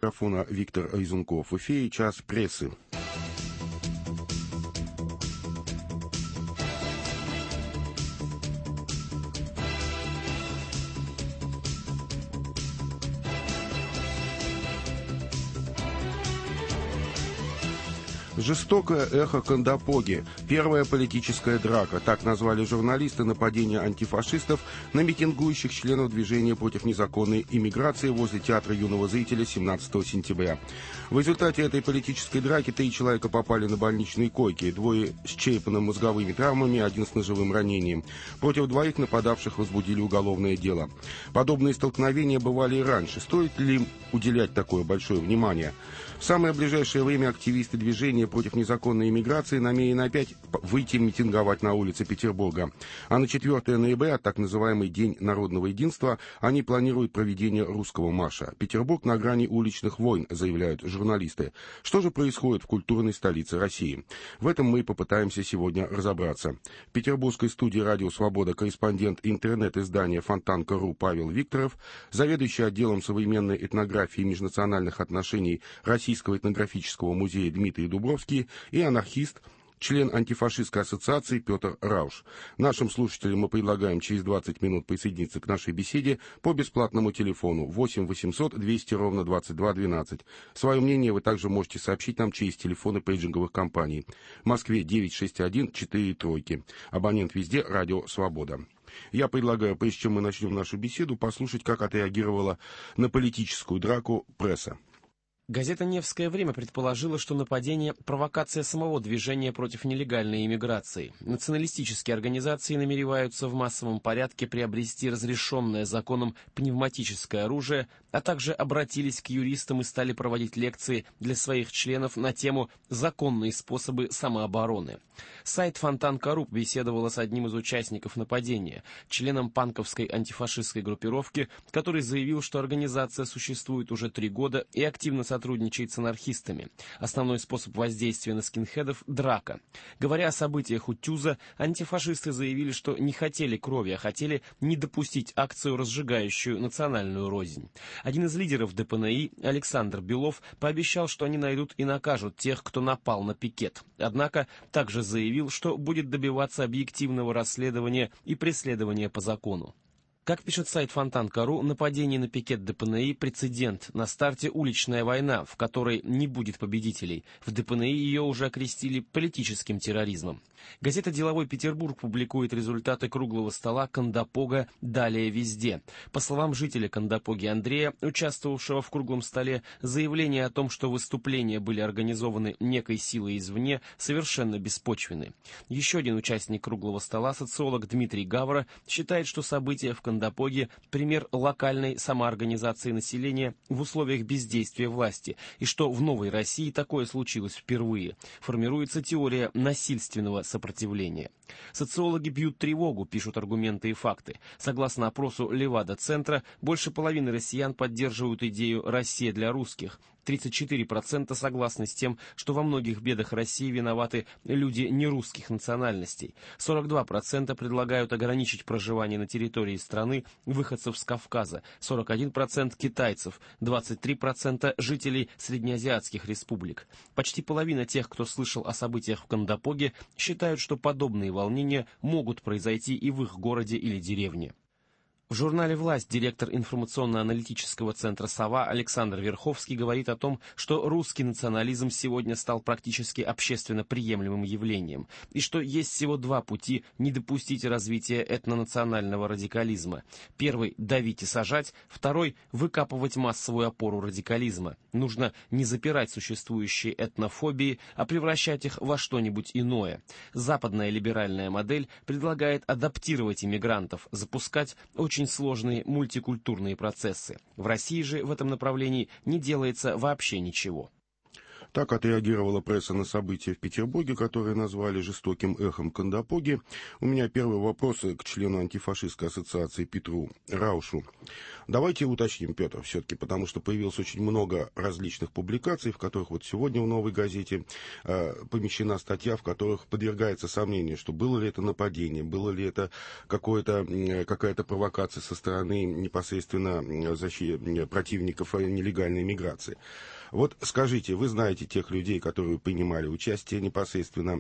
микрофона Виктор Изунков. В эфире «Час прессы». Жестокое эхо Кандапоги. Первая политическая драка. Так назвали журналисты нападение антифашистов на митингующих членов движения против незаконной иммиграции возле театра юного зрителя 17 сентября. В результате этой политической драки 3 человека попали на больничные койки. 2 с черепно-мозговыми травмами, 1 с ножевым ранением. Против 2 нападавших возбудили уголовное дело. Подобные столкновения бывали и раньше. Стоит ли уделять такое большое внимание? В самое ближайшее время активисты движения против незаконной иммиграции намерены опять выйти митинговать на улице Петербурга. А на 4 ноября, так называемый День народного единства, они планируют проведение русского марша. Петербург на грани уличных войн, заявляют журналисты. Что же происходит в культурной столице России? В этом мы попытаемся сегодня разобраться. В петербургской студии «Радио Свобода» корреспондент интернет-издания Фонтанка.ру Павел Викторов, заведующий отделом современной этнографии и межнациональных отношений Российского этнографического музея Дмитрий Дубровский и анархист, член антифашистской ассоциации Петр Рауш. Нашим слушателям мы предлагаем через 20 минут присоединиться к нашей беседе по бесплатному телефону 8 800 200 ровно 22 12. Свое мнение вы также можете сообщить нам через телефоны пейджинговых компаний. В Москве 961 4 тройки. Абонент везде «Радио Свобода». Я предлагаю, прежде чем мы начнем нашу беседу, послушать, как отреагировала на политическую драку пресса. Газета «Невское время» предположила, что нападение – провокация самого движения против нелегальной иммиграции. Националистические организации намереваются в массовом порядке приобрести разрешенное законом пневматическое оружие, а также обратились к юристам и стали проводить лекции для своих членов на тему «Законные способы самообороны». Сайт Фонтанка.ру беседовала с одним из участников нападения, членом панковской антифашистской группировки, который заявил, что организация существует уже 3 года и активно сотрудничает с анархистами. Основной способ воздействия на скинхедов – драка. Говоря о событиях у ТЮЗа, антифашисты заявили, что не хотели крови, а хотели не допустить акцию, разжигающую национальную рознь. Один из лидеров ДПНИ, Александр Белов, пообещал, что они найдут и накажут тех, кто напал на пикет. Однако также заявил, что будет добиваться объективного расследования и преследования по закону. Как пишет сайт Фонтанка.ру, нападение на пикет ДПНИ – прецедент. На старте уличная война, в которой не будет победителей. В ДПНИ ее уже окрестили политическим терроризмом. Газета «Деловой Петербург» публикует результаты круглого стола Кандапога «Далее везде». По словам жителя Кандапоги Андрея, участвовавшего в круглом столе, заявления о том, что выступления были организованы некой силой извне, совершенно беспочвенны. Еще один участник круглого стола, социолог Дмитрий Гавра, считает, что события в Кандапоге – пример локальной самоорганизации населения в условиях бездействия власти, и что в новой России такое случилось впервые. Формируется теория насильственного сопротивления. Социологи бьют тревогу, пишут аргументы и факты. Согласно опросу Левада-центра, больше половины россиян поддерживают идею «Россия для русских». 34% согласны с тем, что во многих бедах России виноваты люди нерусских национальностей. 42% предлагают ограничить проживание на территории страны выходцев с Кавказа. 41% китайцев, 23% жителей среднеазиатских республик. Почти половина тех, кто слышал о событиях в Кандапоге, считают, что подобные волнения могут произойти и в их городе или деревне. В журнале «Власть» директор информационно-аналитического центра «Сова» Александр Верховский говорит о том, что русский национализм сегодня стал практически общественно приемлемым явлением, и что есть всего 2 пути не допустить развития этнонационального радикализма. Первый – давить и сажать, второй – выкапывать массовую опору радикализма. Нужно не запирать существующие этнофобии, а превращать их во что-нибудь иное. Западная либеральная модель предлагает адаптировать иммигрантов, запускать очень сложные мультикультурные процессы. В России же в этом направлении не делается вообще ничего. Так отреагировала пресса на события в Петербурге, которые назвали жестоким эхом Кандапоги. У меня первый вопрос к члену антифашистской ассоциации Петру Раушу. Давайте уточним, Петр, все-таки, потому что появилось очень много различных публикаций, в которых вот сегодня в «Новой газете» помещена статья, в которых подвергается сомнению, что было ли это нападение, было ли это какая-то провокация со стороны непосредственно противников нелегальной миграции. Вот скажите, вы знаете тех людей, которые принимали участие непосредственно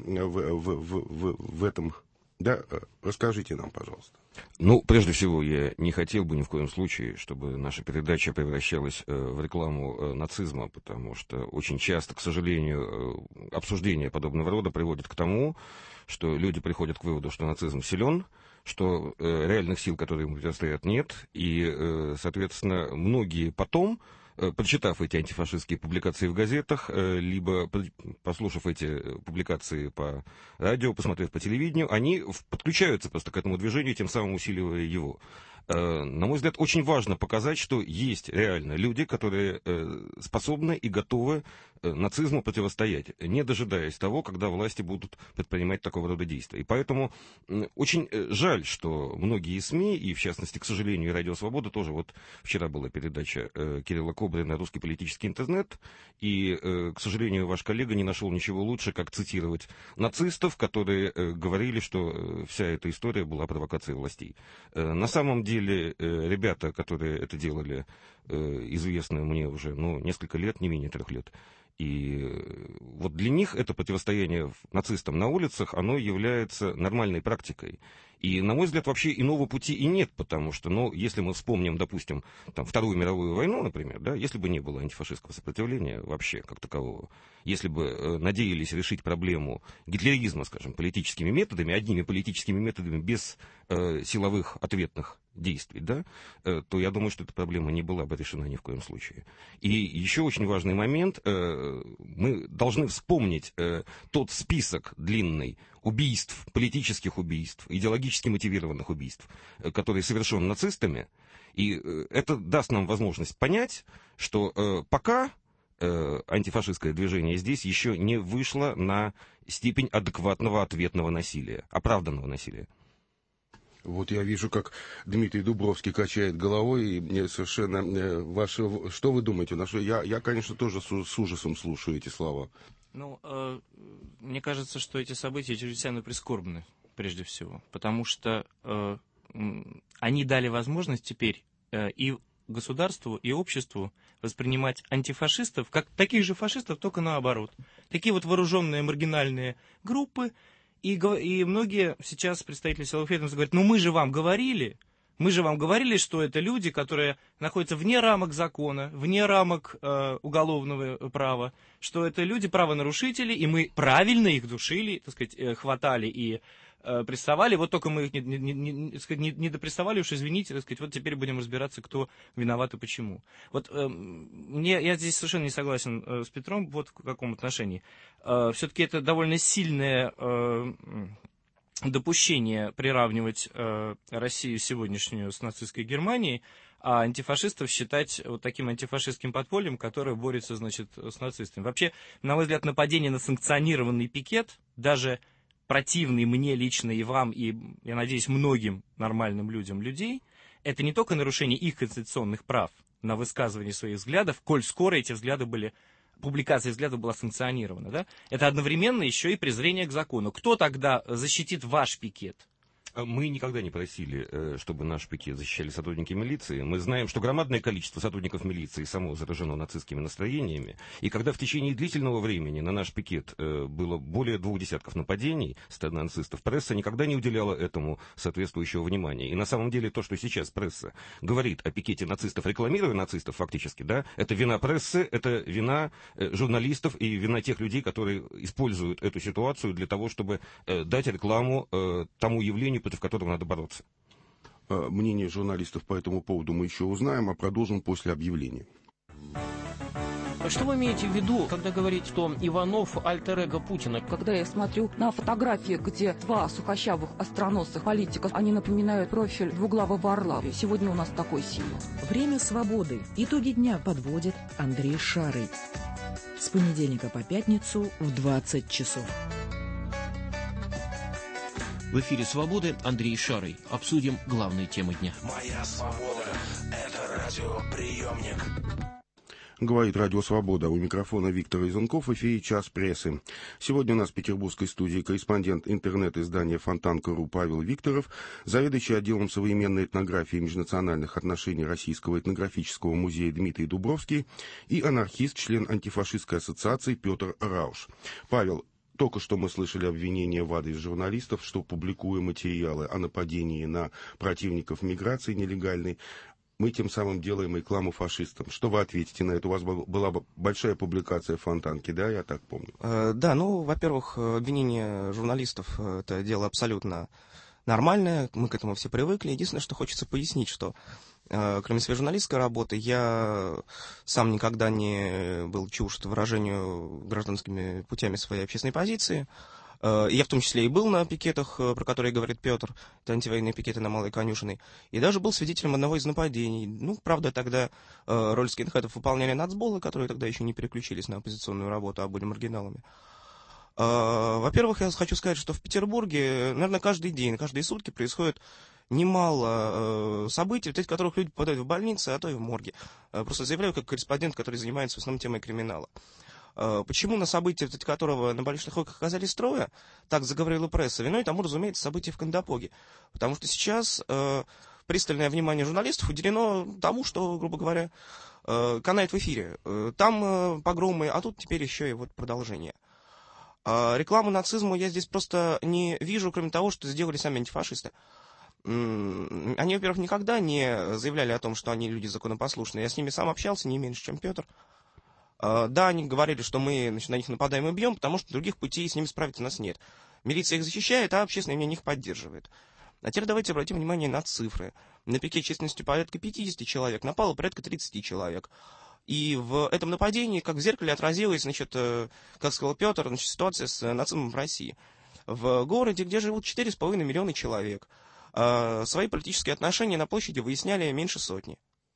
в этом, да? Расскажите нам, пожалуйста. Ну, прежде всего, я не хотел бы ни в коем случае, чтобы наша передача превращалась в рекламу нацизма, потому что очень часто, к сожалению, обсуждение подобного рода приводит к тому, что люди приходят к выводу, что нацизм силен, что реальных сил, которые ему противостоят, нет, и, соответственно, многие потом, прочитав эти антифашистские публикации в газетах, либо послушав эти публикации по радио, посмотрев по телевидению, они подключаются просто к этому движению, тем самым усиливая его. На мой взгляд, очень важно показать, что есть реально люди, которые способны и готовы нацизму противостоять, не дожидаясь того, когда власти будут предпринимать такого рода действия. И поэтому очень жаль, что многие СМИ, и в частности, к сожалению, и Радио Свобода тоже, вот вчера была передача Кирилла Кобрина «Русский политический интернет», и, к сожалению, ваш коллега не нашел ничего лучше, как цитировать нацистов, которые говорили, что вся эта история была провокацией властей. На самом деле, ребята, которые это делали, известны мне уже несколько лет, не менее 3 лет. И вот для них это противостояние нацистам на улицах, оно является нормальной практикой. И, на мой взгляд, вообще иного пути и нет, потому что, если мы вспомним, допустим, Вторую мировую войну, например, да, если бы не было антифашистского сопротивления вообще как такового, если бы надеялись решить проблему гитлеризма, скажем, политическими методами, одними политическими методами, без силовых ответных действий, да, то я думаю, что эта проблема не была бы решена ни в коем случае. И еще очень важный момент, мы должны вспомнить тот список длинный убийств, политических убийств, идеологически мотивированных убийств, которые совершены нацистами, и это даст нам возможность понять, что пока антифашистское движение здесь еще не вышло на степень адекватного ответного насилия, оправданного насилия. Вот я вижу, как Дмитрий Дубровский качает головой, и совершенно что вы думаете? Я, конечно, тоже с ужасом слушаю эти слова. Мне кажется, что эти события чрезвычайно прискорбны, прежде всего, потому что они дали возможность теперь и государству, и обществу воспринимать антифашистов как таких же фашистов, только наоборот. Такие вот вооруженные маргинальные группы. И многие сейчас представители силовых ведомств говорят, мы же вам говорили, что это люди, которые находятся вне рамок закона, вне рамок уголовного права, что это люди правонарушители, и мы правильно их душили, так сказать, хватали и прессовали, вот только мы их не допрессовали, уж извините, так сказать, вот теперь будем разбираться, кто виноват и почему. Вот я здесь совершенно не согласен с Петром, вот в каком отношении. Все-таки это довольно сильное допущение приравнивать Россию сегодняшнюю с нацистской Германией, а антифашистов считать вот таким антифашистским подпольем, которое борется, значит, с нацистами. Вообще, на мой взгляд, нападение на санкционированный пикет, даже противный мне лично и вам, и, я надеюсь, многим нормальным людей, это не только нарушение их конституционных прав на высказывание своих взглядов, коль скоро эти взгляды были, публикация взглядов была санкционирована, да? Это одновременно еще и презрение к закону. Кто тогда защитит ваш пикет? Мы никогда не просили, чтобы наш пикет защищали сотрудники милиции. Мы знаем, что громадное количество сотрудников милиции само заражено нацистскими настроениями. И когда в течение длительного времени на наш пикет было более 2 десятков нападений со стороны нацистов, пресса никогда не уделяла этому соответствующего внимания. И на самом деле то, что сейчас пресса говорит о пикете нацистов, рекламируя нацистов фактически, да, это вина прессы, это вина журналистов и вина тех людей, которые используют эту ситуацию для того, чтобы дать рекламу тому явлению, против которого надо бороться. Мнение журналистов по этому поводу мы еще узнаем, а продолжим после объявления. Что вы имеете в виду, когда говорите, что Иванов альтер-эго Путина? Когда я смотрю на фотографии, где 2 сухощавых остроносых политика, они напоминают профиль двуглавого орла. Сегодня у нас такой символ. Время свободы. Итоги дня подводит Андрей Шарый. С понедельника по пятницу в 20 часов. В эфире «Свободы» Андрей Шарый. Обсудим главные темы дня. Моя свобода – это радиоприемник. Говорит Радио Свобода. У микрофона Виктор Изунков. В эфире «Час прессы». Сегодня у нас в петербургской студии корреспондент интернет-издания «Фонтанка.ру» Павел Викторов, заведующий отделом современной этнографии и межнациональных отношений Российского этнографического музея Дмитрий Дубровский и анархист, член антифашистской ассоциации Петр Рауш. Павел, только что мы слышали обвинения в адрес журналистов, что, публикуя материалы о нападении на противников миграции нелегальной, мы тем самым делаем рекламу фашистам. Что вы ответите на это? У вас была большая публикация в Фонтанке, да, я так помню? Да, во-первых, обвинение журналистов – это дело абсолютно нормальное, мы к этому все привыкли. Единственное, что хочется пояснить, что кроме своей журналистской работы, я сам никогда не был чужд выражению гражданскими путями своей общественной позиции. Я в том числе и был на пикетах, про которые говорит Петр, это антивоенные пикеты на Малой Конюшиной, и даже был свидетелем одного из нападений. Правда, тогда роль скинхедов выполняли нацболы, которые тогда еще не переключились на оппозиционную работу, а были маргиналами. Во-первых, я хочу сказать, что в Петербурге, наверное, каждый день, каждые сутки происходит немало событий, в которых люди попадают в больницы, а то и в морги. Просто заявляю как корреспондент, который занимается в основном темой криминала. Почему на события, в которого на больничных койках оказались трое, так заговорила пресса, виной тому, разумеется, события в Кандапоге. Потому что сейчас пристальное внимание журналистов уделено тому, что, грубо говоря, канает в эфире. Там погромы, а тут теперь еще и вот продолжение. Рекламу нацизму я здесь просто не вижу, кроме того, что сделали сами антифашисты. Они, во-первых, никогда не заявляли о том, что они люди законопослушные. Я с ними сам общался не меньше, чем Петр. Да, они говорили, что мы на них нападаем и бьем, потому что других путей с ними справиться у нас нет. Милиция их защищает, а общественное мнение их поддерживает. А теперь давайте обратим внимание на цифры. На пике численностью порядка 50 человек напало порядка 30 человек. И в этом нападении, как в зеркале, отразилась, как сказал Петр, ситуация с нацизмом в России. В городе, где живут 4,5 миллиона человек, свои политические отношения на площади выясняли меньше сотни.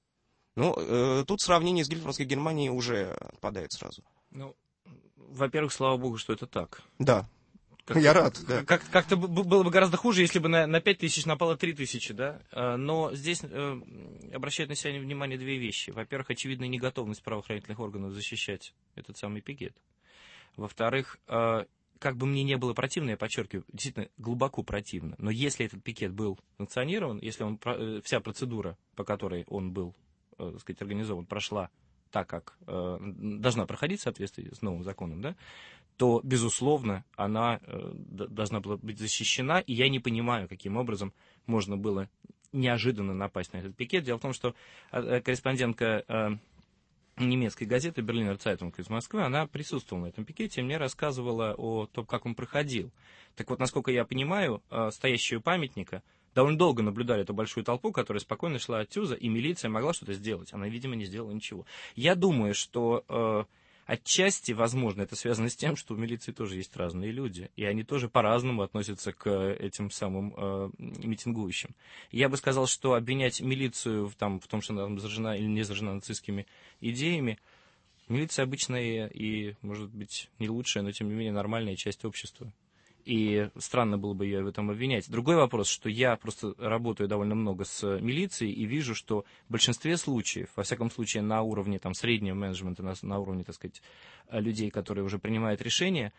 Тут сравнение с Гитлеровской Германией уже отпадает сразу. Во-первых, слава богу, что это так. Да. Я рад, да. Как-то было бы гораздо хуже, если бы на 5 тысяч напало 3 тысячи, да? Но здесь обращают на себя внимание две вещи. Во-первых, очевидная неготовность правоохранительных органов защищать этот самый пикет. Во-вторых, как бы мне не было противно, я подчеркиваю, действительно глубоко противно, но если этот пикет был санкционирован, если вся процедура, по которой он был, так сказать, организован, прошла так, как должна проходить в соответствии с новым законом, да, то, безусловно, она должна была быть защищена, и я не понимаю, каким образом можно было неожиданно напасть на этот пикет. Дело в том, что корреспондентка немецкой газеты «Берлинер Цайтунг» из Москвы, она присутствовала на этом пикете и мне рассказывала о том, как он проходил. Так вот, насколько я понимаю, стоящие у памятника довольно долго наблюдали эту большую толпу, которая спокойно шла от ТЮЗа, и милиция могла что-то сделать. Она, видимо, не сделала ничего. Я думаю, что отчасти, возможно, это связано с тем, что у милиции тоже есть разные люди, и они тоже по-разному относятся к этим самым митингующим. Я бы сказал, что обвинять милицию в том, что она заражена или не заражена нацистскими идеями, милиция обычная и, может быть, не лучшая, но, тем не менее, нормальная часть общества. И странно было бы ее в этом обвинять. Другой вопрос, что я просто работаю довольно много с милицией и вижу, что в большинстве случаев, во всяком случае на уровне среднего менеджмента, на уровне, так сказать, людей, которые уже принимают решения,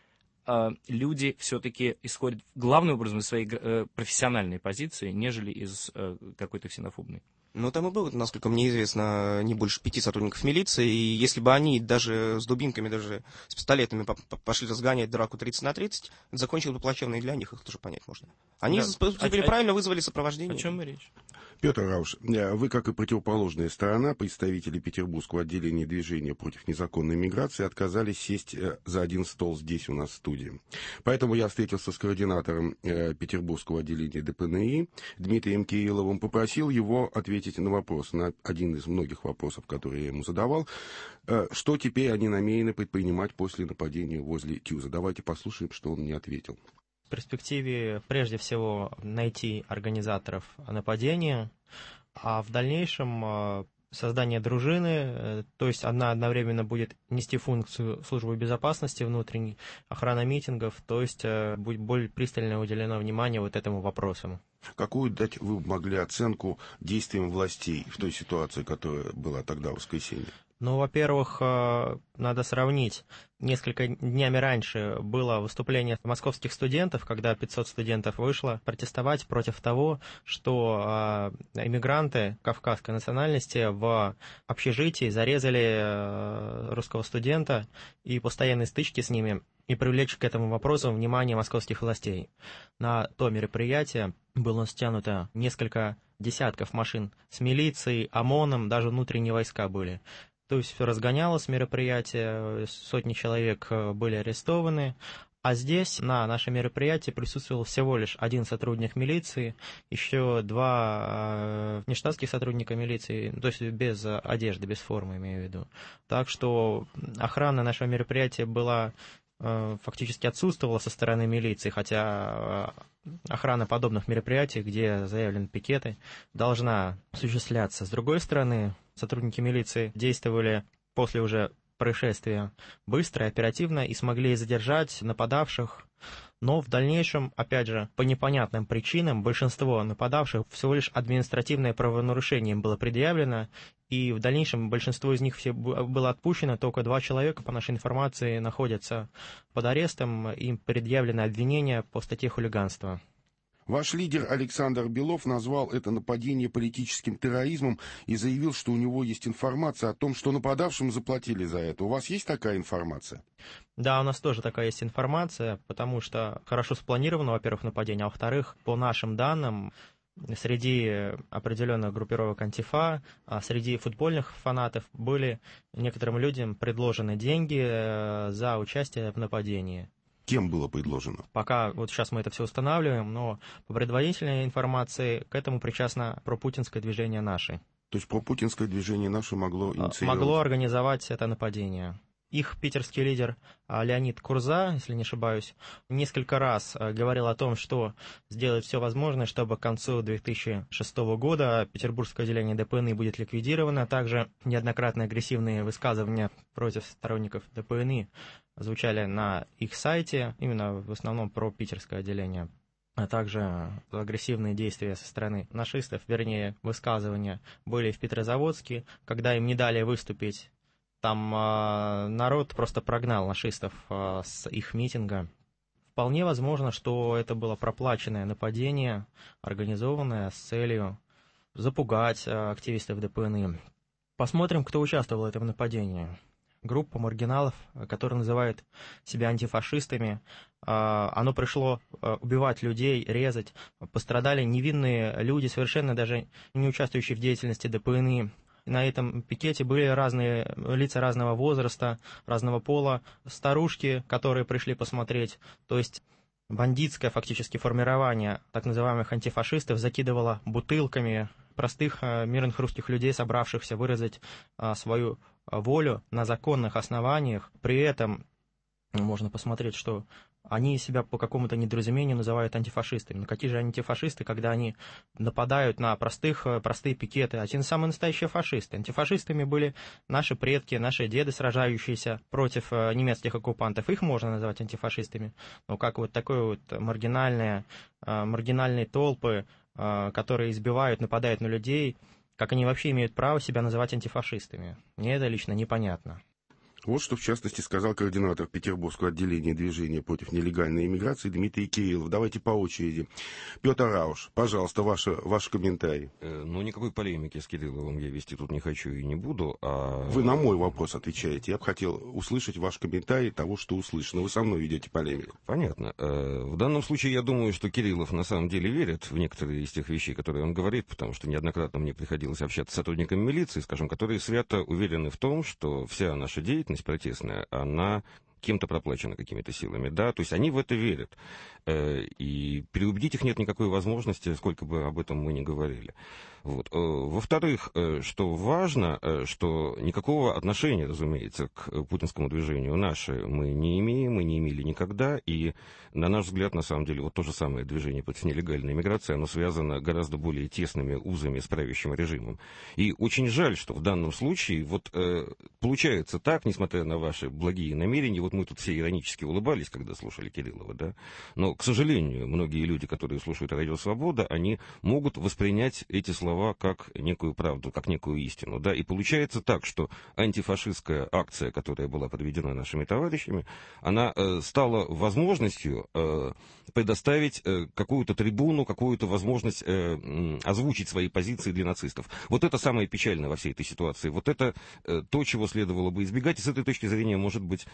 люди все-таки исходят главным образом из своей профессиональной позиции, нежели из какой-то ксенофобной. Там и было, насколько мне известно, не больше 5 сотрудников милиции, и если бы они даже с дубинками, даже с пистолетами пошли разгонять драку 30 на 30, это закончилось бы плачевно и для них, их тоже понять можно. Они правильно вызвали сопровождение. О чем мы речь? Петр Рауш, вы, как и противоположная сторона, представители Петербургского отделения движения против незаконной миграции, отказались сесть за один стол здесь у нас в студии. Поэтому я встретился с координатором Петербургского отделения ДПНИ Дмитрием Кирилловым, попросил его ответить на вопрос, на один из многих вопросов, которые я ему задавал, что теперь они намерены предпринимать после нападения возле ТЮЗа. Давайте послушаем, что он мне ответил. В перспективе, прежде всего, найти организаторов нападения, а в дальнейшем создание дружины, то есть она одновременно будет нести функцию службы безопасности внутренней, охрана митингов, то есть будет более пристально уделено внимание вот этому вопросу. Какую дать вы могли оценку действиям властей в той ситуации, которая была тогда в воскресенье? Ну, во-первых, надо сравнить. Несколько днями раньше было выступление московских студентов, когда 500 студентов вышло протестовать против того, что иммигранты кавказской национальности в общежитии зарезали русского студента, и постоянные стычки с ними, и привлечь к этому вопросу внимание московских властей. На то мероприятие было стянуто несколько десятков машин с милицией, ОМОНом, даже внутренние войска были. То есть все разгонялось мероприятие, сотни человек были арестованы, а здесь на нашем мероприятии присутствовал всего лишь один сотрудник милиции, еще два внештатских сотрудника милиции, то есть без одежды, без формы, имею в виду. Так что охрана нашего мероприятия была фактически отсутствовала со стороны милиции, хотя охрана подобных мероприятий, где заявлены пикеты, должна осуществляться. С другой стороны, сотрудники милиции действовали после уже происшествия быстро и оперативно и смогли задержать нападавших, но в дальнейшем, опять же, по непонятным причинам, большинство нападавших всего лишь административное правонарушение им было предъявлено, и в дальнейшем большинство из них было отпущено, только 2 человека, по нашей информации, находятся под арестом, им предъявлено обвинение по статье хулиганства. Ваш лидер Александр Белов назвал это нападение политическим терроризмом и заявил, что у него есть информация о том, что нападавшим заплатили за это. У вас есть такая информация? Да, у нас тоже такая есть информация, потому что хорошо спланировано, во-первых, нападение, а во-вторых, по нашим данным, среди определенных группировок антифа, среди футбольных фанатов были некоторым людям предложены деньги за участие в нападении. Кем было предложено? Пока вот сейчас мы это все устанавливаем, но по предварительной информации к этому причастно пропутинское движение «Наши». То есть пропутинское движение «Наши» могло инициировать? Могло организовать это нападение. Их питерский лидер Леонид Курза, если не ошибаюсь, несколько раз говорил о том, что сделает все возможное, чтобы к концу 2006 года петербургское отделение ДПНИ будет ликвидировано. Также неоднократно агрессивные высказывания против сторонников ДПНИ звучали на их сайте, именно в основном про питерское отделение. А также агрессивные действия со стороны нашистов, вернее, высказывания были в Петрозаводске, когда им не дали выступить. Там народ просто прогнал нашистов с их митинга. Вполне возможно, что это было проплаченное нападение, организованное с целью запугать активистов ДПНИ. Посмотрим, кто участвовал в этом нападении. Группа маргиналов, которые называют себя антифашистами. Оно пришло убивать людей, резать. Пострадали невинные люди, совершенно даже не участвующие в деятельности ДПНИ. На этом пикете были разные лица разного возраста, разного пола, старушки, которые пришли посмотреть. То есть бандитское фактически формирование так называемых антифашистов закидывало бутылками простых мирных русских людей, собравшихся выразить свою волю на законных основаниях. При этом можно посмотреть, что они себя по какому-то недоразумению называют антифашистами. Но какие же антифашисты, когда они нападают на простые пикеты? Они самые настоящие фашисты. Антифашистами были наши предки, наши деды, сражающиеся против немецких оккупантов. Их можно называть антифашистами. Но как вот такое вот маргинальные толпы, которые избивают, нападают на людей, как они вообще имеют право себя называть антифашистами? Мне это лично непонятно. Вот что, в частности, сказал координатор Петербургского отделения движения против нелегальной иммиграции Дмитрий Кириллов. Давайте по очереди. Петр Рауш, пожалуйста, ваш комментарий. Ну, никакой полемики с Кирилловым я вести тут не хочу и не буду. Вы на мой вопрос отвечаете. Я бы хотел услышать ваш комментарий того, что услышано. Вы со мной ведете полемику. Понятно. В данном случае я думаю, что Кириллов на самом деле верит в некоторые из тех вещей, которые он говорит, потому что неоднократно мне приходилось общаться с сотрудниками милиции, скажем, которые свято уверены в том, что вся наша деятельность протестная, она кем-то проплачено какими-то силами, да, то есть они в это верят. И переубедить их нет никакой возможности, сколько бы об этом мы ни говорили. Вот. Во-вторых, что важно, что никакого отношения, разумеется, к путинскому движению мы не имеем, мы не имели никогда, и, на наш взгляд, на самом деле, вот то же самое движение против нелегальной миграции, оно связано гораздо более тесными узами с правящим режимом. И очень жаль, что в данном случае вот получается так, несмотря на ваши благие намерения, вот мы тут все иронически улыбались, когда слушали Кириллова, да, но, к сожалению, многие люди, которые слушают Радио Свобода, они могут воспринять эти слова как некую правду, как некую истину, да, и получается так, что антифашистская акция, которая была проведена нашими товарищами, она стала возможностью предоставить какую-то трибуну, какую-то возможность озвучить свои позиции для нацистов. Вот это самое печальное во всей этой ситуации. Вот это то, чего следовало бы избегать. И с этой точки зрения, может быть,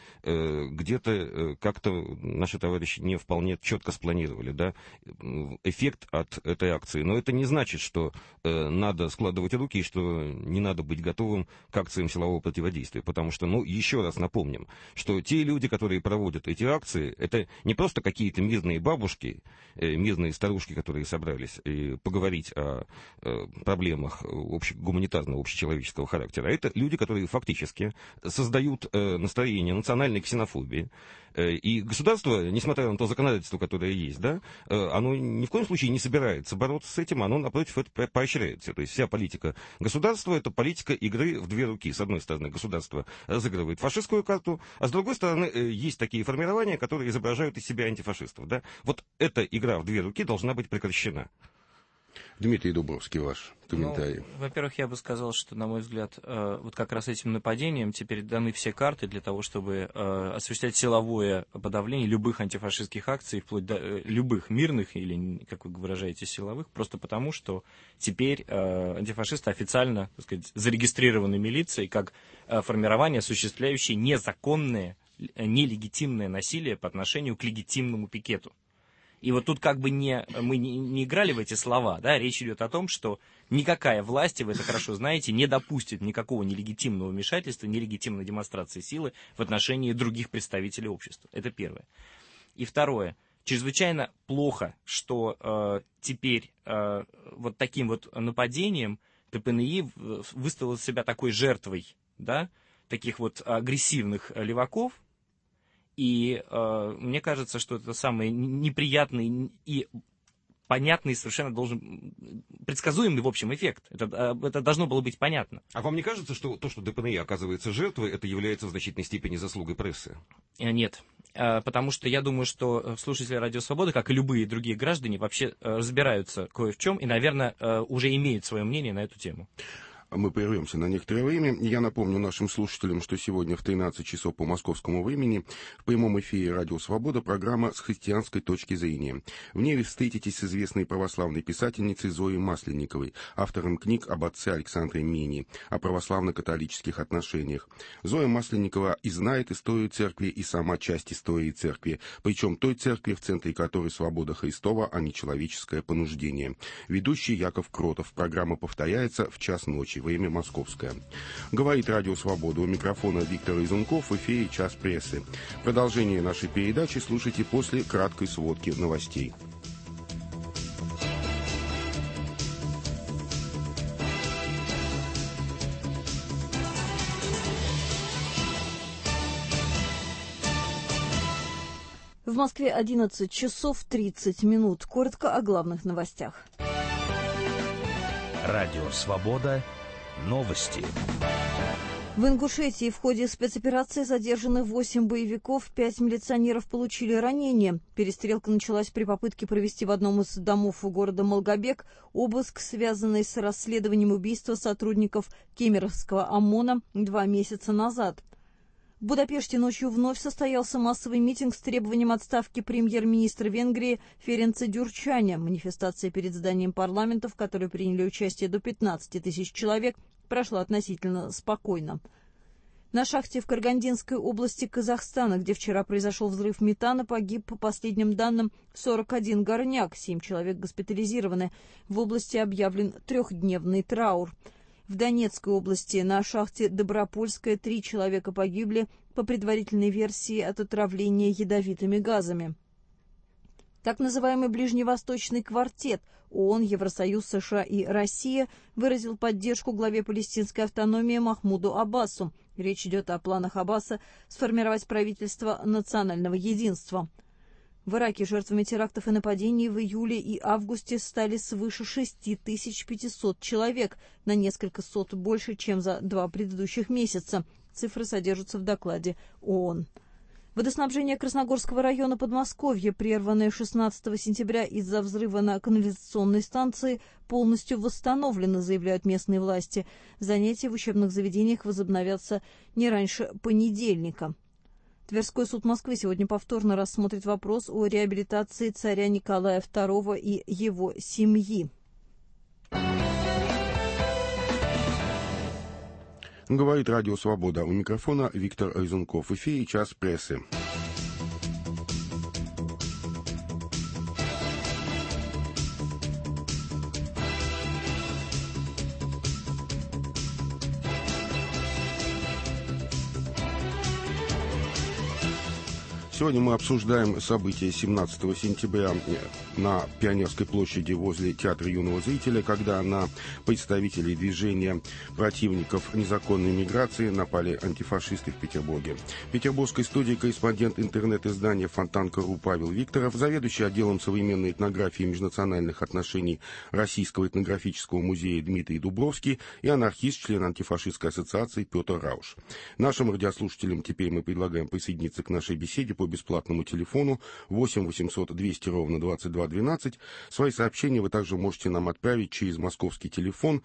где-то как-то наши товарищи не вполне четко спланировали, да, эффект от этой акции. Но это не значит, что надо складывать руки и что не надо быть готовым к акциям силового противодействия. Потому что, еще раз напомним, что те люди, которые проводят эти акции, это не просто какие-то мирные бабушки, мирные старушки, которые собрались поговорить о проблемах гуманитарного, общечеловеческого характера. А это люди, которые фактически создают настроение национальной ксенофобии. И государство, несмотря на то законодательство, которое есть, да, оно ни в коем случае не собирается бороться с этим, оно, напротив, это поощряется. То есть вся политика государства — это политика игры в две руки. С одной стороны, государство разыгрывает фашистскую карту, а с другой стороны, есть такие формирования, которые изображают из себя антифашистов. Да? Вот эта игра в две руки должна быть прекращена. Дмитрий Дубровский, ваш комментарий. Во-первых, я бы сказал, что, на мой взгляд, вот как раз этим нападением теперь даны все карты для того, чтобы осуществлять силовое подавление любых антифашистских акций, вплоть до любых мирных или, как вы выражаете, силовых, просто потому, что теперь антифашисты официально, так сказать, зарегистрированы милицией как формирование, осуществляющее незаконное, нелегитимное насилие по отношению к легитимному пикету. И вот тут как бы мы не играли в эти слова, да, речь идет о том, что никакая власть, вы это хорошо знаете, не допустит никакого нелегитимного вмешательства, нелегитимной демонстрации силы в отношении других представителей общества. Это первое. И второе. Чрезвычайно плохо, что теперь вот таким вот нападением КПНИ выставил себя такой жертвой, да, таких вот агрессивных леваков. И мне кажется, что это самый неприятный и понятный, совершенно предсказуемый, в общем, эффект. Это должно было быть понятно. А вам не кажется, что то, что ДПНИ оказывается жертвой, это является в значительной степени заслугой прессы? Нет. Потому что я думаю, что слушатели Радио Свободы, как и любые другие граждане, вообще разбираются кое в чем и, наверное, уже имеют свое мнение на эту тему. Мы прервемся на некоторое время. Я напомню нашим слушателям, что сегодня в 13 часов по московскому времени в прямом эфире «Радио Свобода» программа «С христианской точки зрения». В ней вы встретитесь с известной православной писательницей Зоей Масленниковой, автором книг об отце Александре Мении, о православно-католических отношениях. Зоя Масленникова и знает историю церкви, и сама часть истории церкви, причем той церкви, в центре которой свобода Христова, а не человеческое понуждение. Ведущий Яков Кротов. Программа повторяется в час ночи. Время московское. Говорит Радио Свобода. У микрофона Виктор Изунков. В эфире «Час прессы». Продолжение нашей передачи слушайте после краткой сводки новостей. В Москве 11 часов 30 минут. Коротко о главных новостях. Радио Свобода. Новости. В Ингушетии в ходе спецоперации задержаны 8 боевиков, 5 милиционеров получили ранения. Перестрелка началась при попытке провести в одном из домов города Малгобек обыск, связанный с расследованием убийства сотрудников Кемеровского ОМОНа 2 месяца назад. В Будапеште ночью вновь состоялся массовый митинг с требованием отставки премьер-министра Венгрии Ференца Дюрчаня. Манифестация перед зданием парламента, в которой приняли участие до 15 тысяч человек, прошла относительно спокойно. На шахте в Карагандинской области Казахстана, где вчера произошел взрыв метана, погиб, по последним данным, 41 горняк, 7 человек госпитализированы. В области объявлен 3-дневный траур. В Донецкой области на шахте Добропольская 3 человека погибли, по предварительной версии, от отравления ядовитыми газами. Так называемый Ближневосточный квартет ООН, Евросоюз, США и Россия выразил поддержку главе палестинской автономии Махмуду Аббасу. Речь идет о планах Аббаса сформировать правительство национального единства. В Ираке жертвами терактов и нападений в июле и августе стали свыше 6500 человек, на несколько сот больше, чем за 2 предыдущих месяца. Цифры содержатся в докладе ООН. Водоснабжение Красногорского района Подмосковья, прерванное 16 сентября из-за взрыва на канализационной станции, полностью восстановлено, заявляют местные власти. Занятия в учебных заведениях возобновятся не раньше понедельника. Тверской суд Москвы сегодня повторно рассмотрит вопрос о реабилитации царя Николая II и его семьи. Говорит Радио Свобода. У микрофона Виктор Резунков. В эфире «Час прессы». Сегодня мы обсуждаем события 17 сентября на Пионерской площади возле Театра юного зрителя, когда на представителей движения противников незаконной миграции напали антифашисты в Петербурге. В петербургской студии корреспондент интернет-издания Фонтанка.ру Павел Викторов, заведующий отделом современной этнографии и межнациональных отношений Российского этнографического музея Дмитрий Дубровский и анархист, член антифашистской ассоциации Петр Рауш. Нашим радиослушателям теперь мы предлагаем присоединиться к нашей беседе по бесплатному телефону 8 800 200 ровно 22 12. Свои сообщения вы также можете нам отправить через московский телефон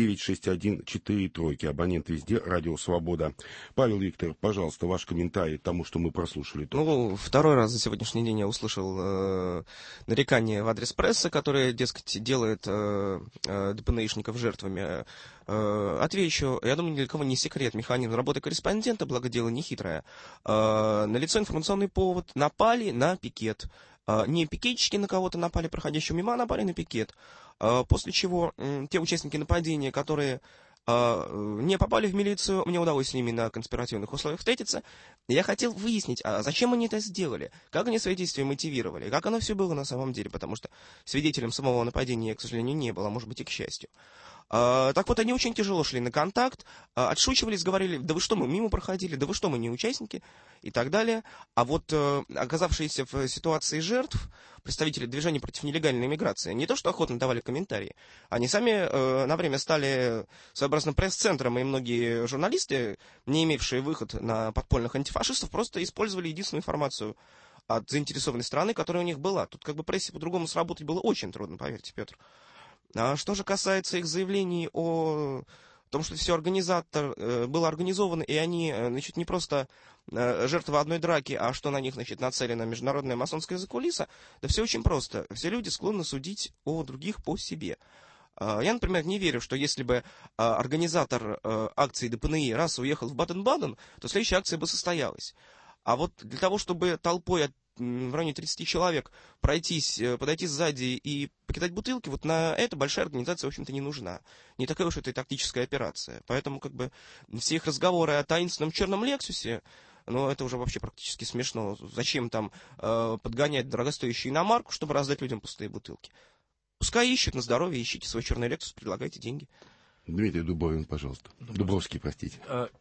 961-43. Абонент везде Радио Свобода. Павел Виктор, пожалуйста, ваш комментарий к тому, что мы прослушали. Ну, второй раз за сегодняшний день я услышал нарекание в адрес прессы, которое, дескать, делает ДПНИшников жертвами. Отвечу, я думаю, ни для кого не секрет. Механизм работы корреспондента, благо дело не хитрое. Налицо информационный повод. Напали на пикет. Не пикетчики на кого-то напали, проходящего мимо, напали на пикет. После чего те участники нападения, которые не попали в милицию, мне удалось с ними на конспиративных условиях встретиться. Я хотел выяснить, а зачем они это сделали, как они свои действия мотивировали, как оно все было на самом деле, потому что свидетелем самого нападения я, к сожалению, не был, а может быть и к счастью. Так вот, они очень тяжело шли на контакт, отшучивались, говорили, да вы что, мы мимо проходили, да вы что, мы не участники, и так далее. А вот оказавшиеся в ситуации жертв, представители движения против нелегальной иммиграции, не то что охотно давали комментарии, они сами на время стали своеобразным пресс-центром, и многие журналисты, не имевшие выход на подпольных антифашистов, просто использовали единственную информацию от заинтересованной стороны, которая у них была. Тут как бы прессе по-другому сработать было очень трудно, поверьте, Петр. А что же касается их заявлений о том, что все было организовано, и они, значит, не просто жертвы одной драки, а что на них, значит, нацелена международная масонская закулиса, да все очень просто. Все люди склонны судить о других по себе. Я, например, не верю, что если бы организатор акции ДПНИ раз уехал в Баден-Баден, то следующая акция бы состоялась. А вот для того, чтобы толпой в районе 30 человек пройтись, подойти сзади и покидать бутылки, вот на это большая организация, в общем-то, не нужна. Не такая уж это и тактическая операция. Поэтому, как бы, все их разговоры о таинственном черном Лексусе, ну, это уже вообще практически смешно. Зачем там подгонять дорогостоящую иномарку, чтобы раздать людям пустые бутылки? Пускай ищут на здоровье, ищите свой черный Лексус, предлагайте деньги. Дмитрий Дубровин, пожалуйста. Дубровский, простите.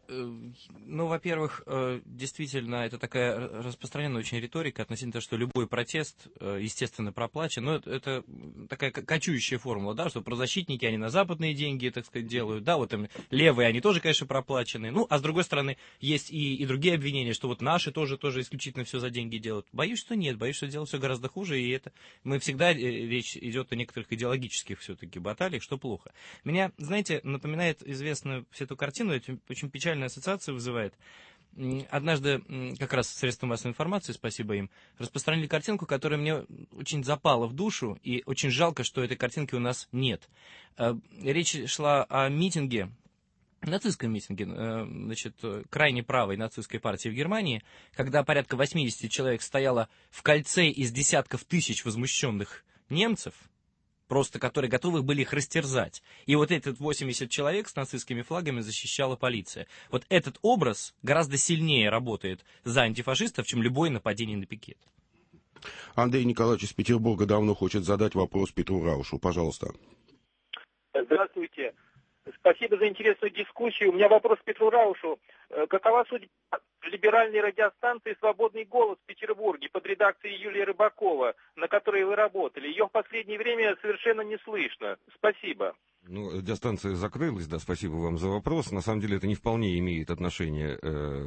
Ну, во-первых, действительно, это такая распространенная очень риторика относительно того, что любой протест, естественно, проплачен. Но это такая кочующая формула, да, что правозащитники, они на западные деньги, так сказать, делают. Да, вот там левые, они тоже, конечно, проплачены. Ну, а с другой стороны, есть и другие обвинения, что вот наши тоже исключительно все за деньги делают. Боюсь, что нет. Боюсь, что дело все гораздо хуже. И это мы всегда, речь идет о некоторых идеологических все-таки баталиях, что плохо. Меня, знаете, напоминает известную всю эту картину, очень печальную ассоциацию вызывает. Однажды как раз средства массовой информации, спасибо им, распространили картинку, которая мне очень запала в душу, и очень жалко, что этой картинки у нас нет. Речь шла о митинге, нацистском митинге, значит, крайне правой нацистской партии в Германии, когда порядка 80 человек стояло в кольце из десятков тысяч возмущенных немцев, просто которые готовы были их растерзать. И вот этот 80 человек с нацистскими флагами защищала полиция. Вот этот образ гораздо сильнее работает за антифашистов, чем любое нападение на пикет. Андрей Николаевич из Петербурга давно хочет задать вопрос Петру Раушу. Пожалуйста. Здравствуйте. Спасибо за интересную дискуссию. У меня вопрос к Петру Раушу. Какова судьба либеральной радиостанции «Свободный голос» в Петербурге под редакцией Юлии Рыбакова, на которой вы работали? Ее в последнее время совершенно не слышно. Спасибо. Ну, радиостанция закрылась, да, спасибо вам за вопрос. На самом деле это не вполне имеет отношение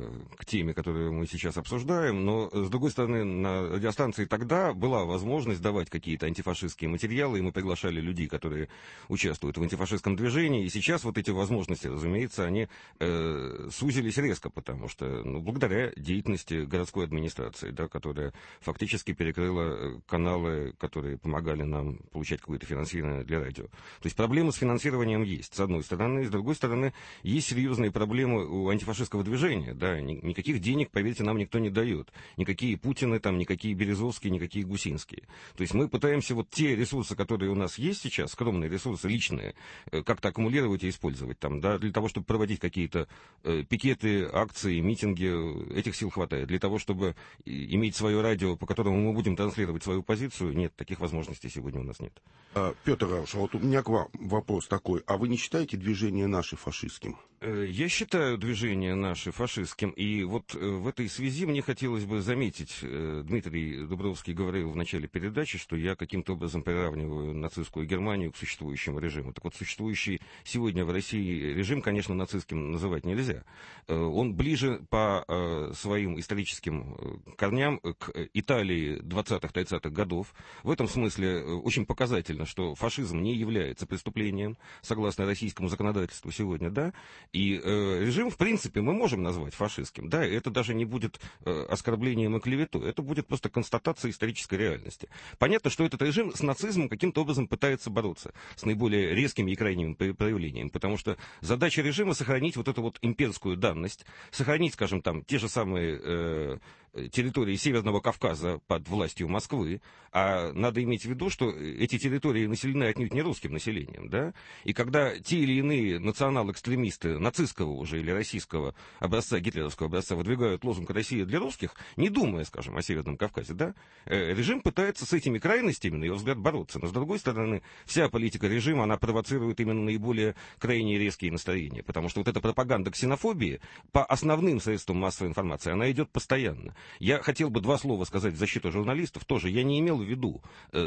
к теме, которую мы сейчас обсуждаем, но, с другой стороны, на радиостанции тогда была возможность давать какие-то антифашистские материалы, и мы приглашали людей, которые участвуют в антифашистском движении, и сейчас вот эти возможности, разумеется, они сузились резко, потому что, ну, благодаря деятельности городской администрации, да, которая фактически перекрыла каналы, которые помогали нам получать какое-то финансирование для радио. То есть проблемы с финансированием есть, с одной стороны, и с другой стороны, есть серьезные проблемы у антифашистского движения, да, никаких денег, поверьте, нам никто не дает, никакие Путины, там, никакие Березовские, никакие Гусинские. То есть мы пытаемся вот те ресурсы, которые у нас есть сейчас, скромные ресурсы, личные, как-то аккумулировать и использовать там, да, для того, чтобы проводить какие-то пикеты, акции, митинги, этих сил хватает. Для того, чтобы иметь свое радио, по которому мы будем транслировать свою позицию, нет, таких возможностей сегодня у нас нет. Петр Рауш, вот у меня к вам вопрос такой. А вы не считаете движение наше фашистским? Я считаю движение наше фашистским, и вот в этой связи мне хотелось бы заметить, Дмитрий Дубровский говорил в начале передачи, что я каким-то образом приравниваю нацистскую Германию к существующему режиму. Так вот, существующий сегодня в России режим, конечно, нацистским называть нельзя. Он ближе по своим историческим корням к Италии 20-30-х годов. В этом смысле очень показательно, что фашизм не является преступлением, согласно российскому законодательству сегодня, да, и режим, в принципе, мы можем назвать фашистским, да, это даже не будет оскорблением и клеветой, это будет просто констатация исторической реальности. Понятно, что этот режим с нацизмом каким-то образом пытается бороться, с наиболее резкими и крайними проявлениями, потому что задача режима сохранить вот эту вот имперскую данность, сохранить, скажем, там, те же самые территории Северного Кавказа под властью Москвы, а надо иметь в виду, что эти территории населены отнюдь не русским населением, да, и когда те или иные национал-экстремисты нацистского уже или российского образца, гитлеровского образца выдвигают лозунг «Россия для русских», не думая, скажем, о Северном Кавказе, да, режим пытается с этими крайностями, на его взгляд, бороться, но с другой стороны, вся политика режима, она провоцирует именно наиболее крайние резкие настроения, потому что вот эта пропаганда ксенофобии по основным средствам массовой информации, она идет постоянно. Я хотел бы два слова сказать в защиту журналистов тоже. Я не имел в виду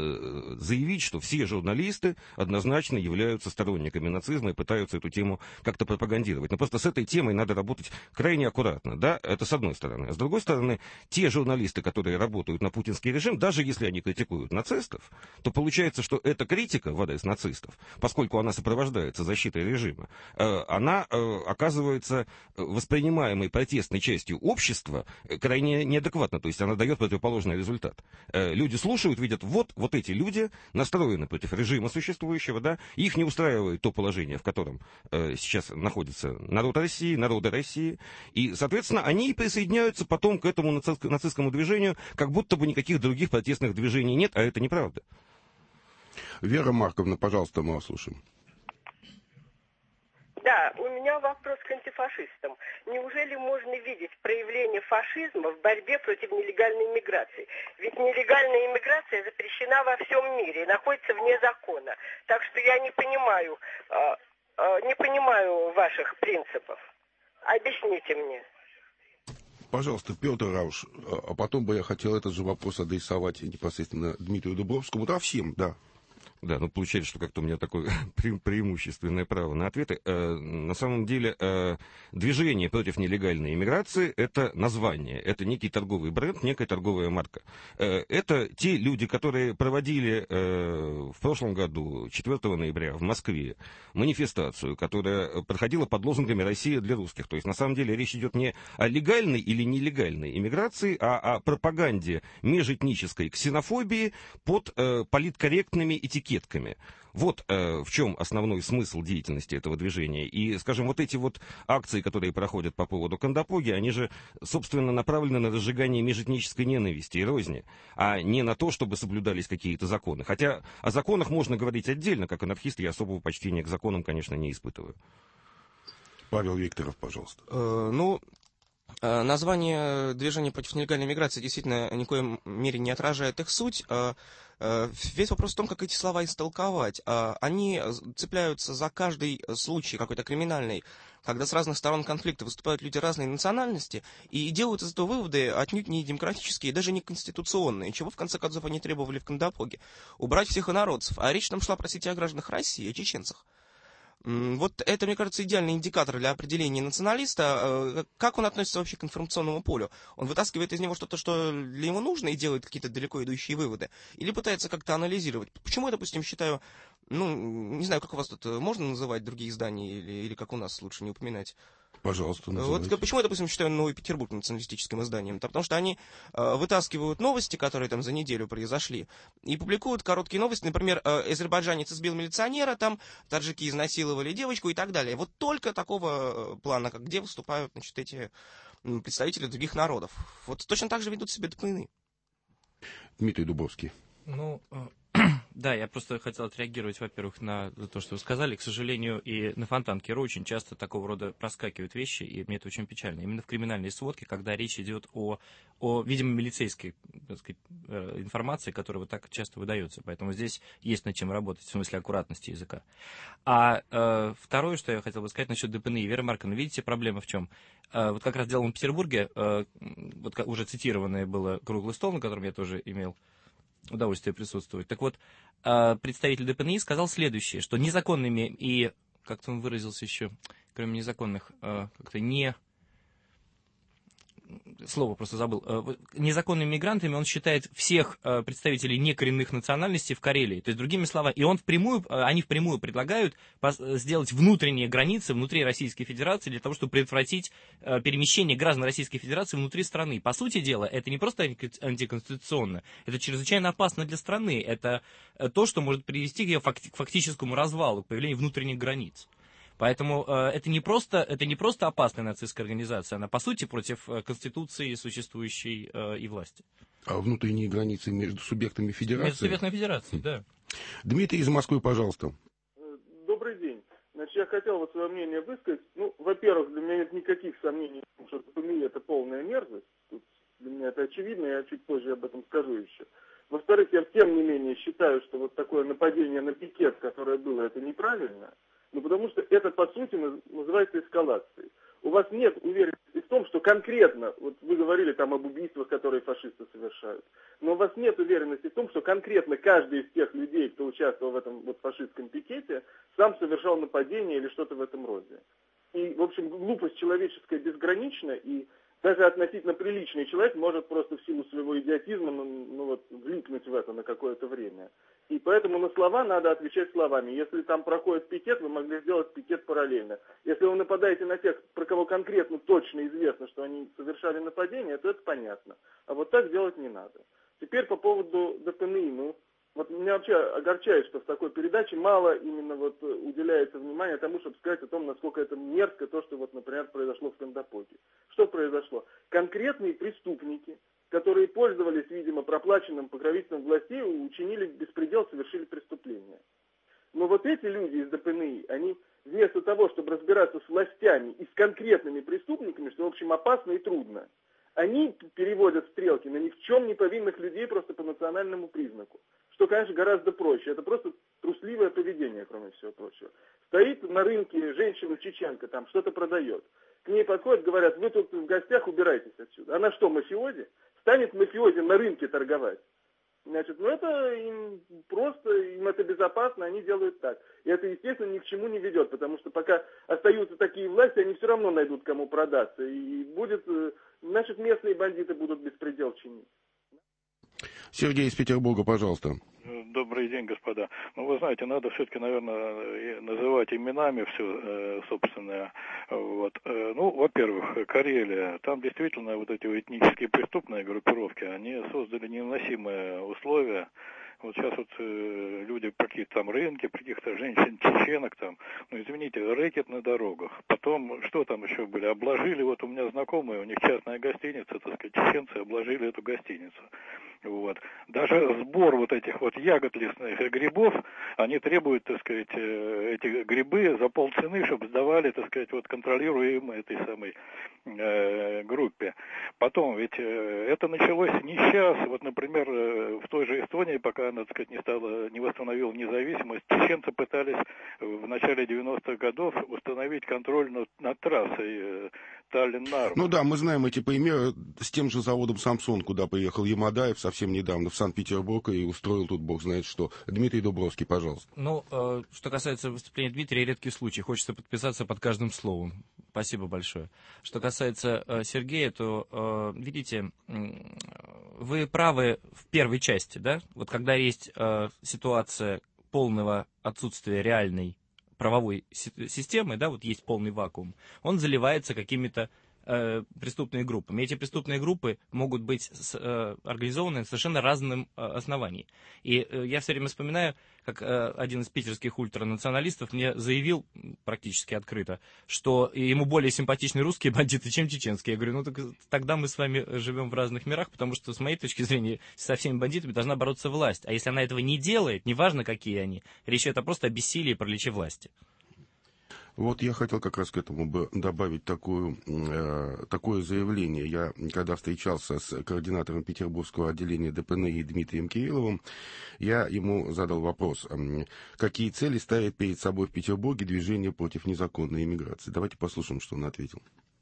заявить, что все журналисты однозначно являются сторонниками нацизма и пытаются эту тему как-то пропагандировать. Но просто с этой темой надо работать крайне аккуратно, да, это с одной стороны. А с другой стороны, те журналисты, которые работают на путинский режим, даже если они критикуют нацистов, то получается, что эта критика в адрес нацистов, поскольку она сопровождается защитой режима, она оказывается воспринимаемой протестной частью общества крайне неадекватно, то есть она дает противоположный результат. Люди слушают, видят, вот эти люди настроены против режима существующего, да, их не устраивает то положение, в котором сейчас находится народ России, народы России, и, соответственно, они и присоединяются потом к этому нацистскому движению, как будто бы никаких других протестных движений нет, а это неправда. Вера Марковна, пожалуйста, мы вас слушаем. Да, у меня вопрос к антифашистам. Неужели можно видеть проявление фашизма в борьбе против нелегальной иммиграции? Ведь нелегальная иммиграция запрещена во всем мире и находится вне закона. Так что я не понимаю ваших принципов. Объясните мне. Пожалуйста, Петр Рауш, а потом бы я хотел этот же вопрос адресовать непосредственно Дмитрию Дубровскому. Да, всем, да. Да, ну получается, что как-то у меня такое преимущественное право на ответы. На самом деле, движение против нелегальной иммиграции – это название, это некий торговый бренд, некая торговая марка. Это те люди, которые проводили в прошлом году, 4 ноября, в Москве, манифестацию, которая проходила под лозунгами «Россия для русских». То есть, на самом деле, речь идет не о легальной или нелегальной иммиграции, а о пропаганде межэтнической ксенофобии под политкорректными этикетками. Вот в чем основной смысл деятельности этого движения. И, скажем, вот эти вот акции, которые проходят по поводу Кандапоги, они же, собственно, направлены на разжигание межэтнической ненависти и розни, а не на то, чтобы соблюдались какие-то законы. Хотя о законах можно говорить отдельно, как анархист, я особого почтения к законам, конечно, не испытываю. Павел Викторов, пожалуйста. Название движения против нелегальной миграции действительно ни в коем мере не отражает их суть. Весь вопрос в том, как эти слова истолковать. Они цепляются за каждый случай какой-то криминальный, когда с разных сторон конфликта выступают люди разной национальности, и делают из этого выводы отнюдь не демократические и даже не конституционные, чего в конце концов они требовали в Кандапоге. Убрать всех инородцев. А речь там шла, простите, о гражданах России, о чеченцах. Вот это, мне кажется, идеальный индикатор для определения националиста. Как он относится вообще к информационному полю? Он вытаскивает из него что-то, что для него нужно, и делает какие-то далеко идущие выводы? Или пытается как-то анализировать? Почему я, допустим, считаю, не знаю, как у вас тут можно называть другие издания, или как у нас лучше не упоминать? Пожалуйста, называйте. Вот почему я, допустим, считаю Новый Петербург националистическим изданием? Потому что они вытаскивают новости, которые там за неделю произошли, и публикуют короткие новости. Например, азербайджанец избил милиционера, там таджики изнасиловали девочку и так далее. Вот только такого плана, где выступают, значит, эти представители других народов. Вот точно так же ведут себя ДПНы. Дмитрий Дубовский. Да, я просто хотел отреагировать, во-первых, на то, что вы сказали. К сожалению, и на Фонтанке.ру очень часто такого рода проскакивают вещи, и мне это очень печально. Именно в криминальной сводке, когда речь идет о видимо, милицейской, так сказать, информации, которая вот так часто выдается. Поэтому здесь есть над чем работать, в смысле аккуратности языка. А второе, что я хотел бы сказать насчет ДПНИ. Вера Марковна, видите, проблема в чем? Вот как раз делом в Петербурге, вот уже цитированное было круглый стол, на котором я тоже имел удовольствие присутствовать. Так вот, представитель ДПНИ сказал следующее, что незаконными и, как-то он выразился еще, кроме незаконных, как-то не... Слово просто забыл. Незаконными мигрантами он считает всех представителей некоренных национальностей в Карелии. То есть, другими словами, и они впрямую предлагают сделать внутренние границы внутри Российской Федерации для того, чтобы предотвратить перемещение граждан Российской Федерации внутри страны. По сути дела, это не просто антиконституционно, это чрезвычайно опасно для страны. Это то, что может привести к ее фактическому развалу, к появлению внутренних границ. Поэтому это не просто опасная нацистская организация, она по сути против Конституции существующей и власти. А внутренние границы между субъектами федерации? Между субъектами федерации, да. Дмитрий из Москвы, пожалуйста. Добрый день. Значит, я хотел вот свое мнение высказать. Во-первых, для меня нет никаких сомнений, что ДПНИ это полная мерзость. Тут для меня это очевидно, я чуть позже об этом скажу еще. Во-вторых, я тем не менее считаю, что вот такое нападение на пикет, которое было, это неправильно. Потому что это, по сути, называется эскалацией. У вас нет уверенности в том, что конкретно, вот вы говорили там об убийствах, которые фашисты совершают, но у вас нет уверенности в том, что конкретно каждый из тех людей, кто участвовал в этом вот фашистском пикете, сам совершал нападение или что-то в этом роде. И, в общем, глупость человеческая безгранична, и даже относительно приличный человек может просто в силу своего идиотизма влипнуть в это на какое-то время. И поэтому на слова надо отвечать словами. Если там проходит пикет, вы могли сделать пикет параллельно. Если вы нападаете на тех, про кого конкретно точно известно, что они совершали нападение, то это понятно. А вот так делать не надо. Теперь по поводу ДПНИ. Вот меня вообще огорчает, что в такой передаче мало именно вот уделяется внимания тому, чтобы сказать о том, насколько это мерзко, то, что вот, например, произошло в Кандапоге. Что произошло? Конкретные преступники, которые пользовались, видимо, проплаченным покровительством властей, учинили беспредел, совершили преступление. Но вот эти люди из ДПНИ, они вместо того, чтобы разбираться с властями и с конкретными преступниками, что, в общем, опасно и трудно, они переводят стрелки на ни в чем не повинных людей просто по национальному признаку. Что, конечно, гораздо проще. Это просто трусливое поведение, кроме всего прочего. Стоит на рынке женщина-чеченка, там что-то продает. К ней подходят, говорят, вы тут в гостях, убирайтесь отсюда. Она что, мафиози? Станет мафиози на рынке торговать? Значит, это им просто, им это безопасно, они делают так. И это, естественно, ни к чему не ведет, потому что пока остаются такие власти, они все равно найдут, кому продаться. И будет, значит, местные бандиты будут беспредел чинить. Сергей из Петербурга, пожалуйста. Добрый день, господа. Вы знаете, надо все-таки, наверное, называть именами все собственное. Вот. Во-первых, Карелия. Там действительно вот эти этнические преступные группировки, они создали невыносимые условия Вот сейчас вот люди про какие-то там рынки, про каких-то женщин, чеченок там, ну извините, рэкет на дорогах. Потом, что там еще были, обложили, вот у меня знакомые, у них частная гостиница, так сказать, чеченцы обложили эту гостиницу. Вот. Даже сбор вот этих вот ягод лесных и грибов, они требуют, так сказать, эти грибы за полцены, чтобы сдавали, так сказать, вот контролируемой этой самой группе. Потом, ведь это началось не сейчас. Вот, например, в той же Эстонии, пока она, так сказать, не восстановила независимость, чеченцы пытались в начале 90-х годов установить контроль над трассой Таллин-Нарва. Ну да, мы знаем эти примеры с тем же заводом «Самсон», куда приехал Ямадаев совсем недавно в Санкт-Петербург и устроил тут бог знает что. Дмитрий Дубровский, пожалуйста. Ну, что касается выступления Дмитрия, редкий случай. Хочется подписаться под каждым словом. Спасибо большое. Что касается Сергея, то, видите, вы правы в первой части, да? Вот когда есть ситуация полного отсутствия реальной правовой системы, да, вот есть полный вакуум, он заливается какими-то преступными группами. Эти преступные группы могут быть организованы на совершенно разным основаниям. И я все время вспоминаю, как один из питерских ультранационалистов мне заявил практически открыто, что ему более симпатичны русские бандиты, чем чеченские. Я говорю, ну так, тогда мы с вами живем в разных мирах, потому что, с моей точки зрения, со всеми бандитами должна бороться власть. А если она этого не делает, неважно, какие они, речь идет просто о бессилии и параличе власти. Вот я хотел как раз к этому бы добавить такое заявление. Я, когда встречался с координатором Петербургского отделения ДПНИ Дмитрием Кирилловым, я ему задал вопрос, какие цели ставит перед собой в Петербурге движение против незаконной иммиграции. Давайте послушаем, что он ответил.